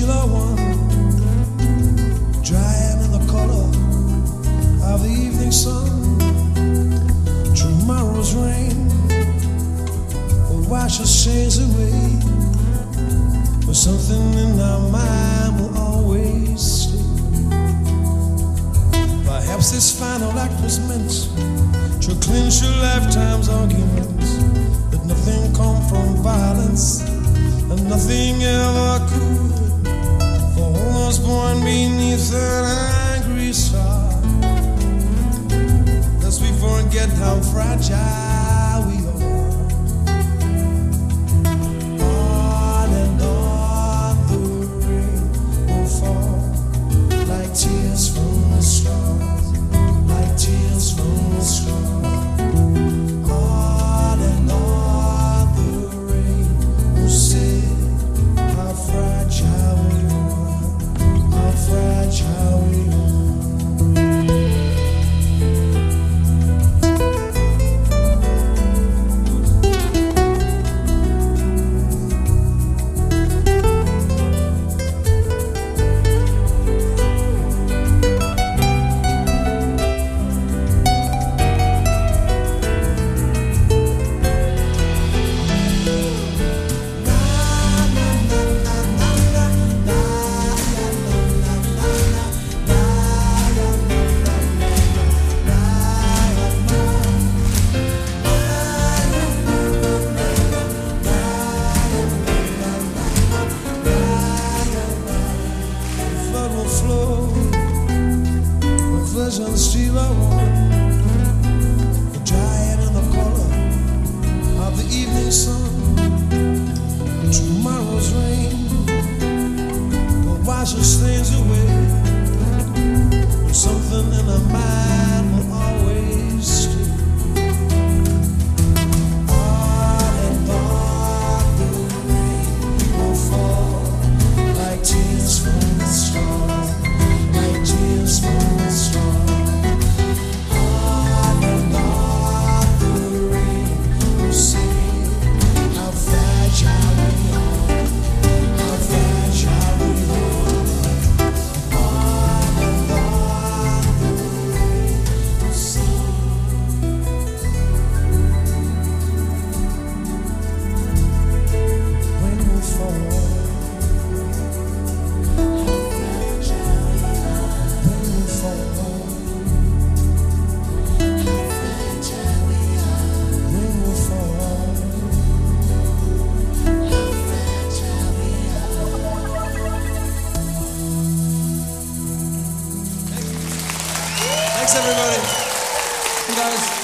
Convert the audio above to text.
steal one, drying in the color of the evening sun. Tomorrow's rain will wash us shades away, but something in our mind will always stay. Perhaps this final act was meant to clinch your lifetime's arguments, that nothing come from violence and nothing ever could. For all was born beneath an angry star, lest we forget how fragile we are. On and on the rain will fall like tears from the stars, like tears from the stars. On and on the rain will say how fragile we are, how fragile we are. And steal our one, drying in the color of the evening sun. Tomorrow's rain will wash our stains away, but something in our mind will always stay. On and on the rain will fall like tears from the stars, like tears from the stars. Thanks, everybody. You guys.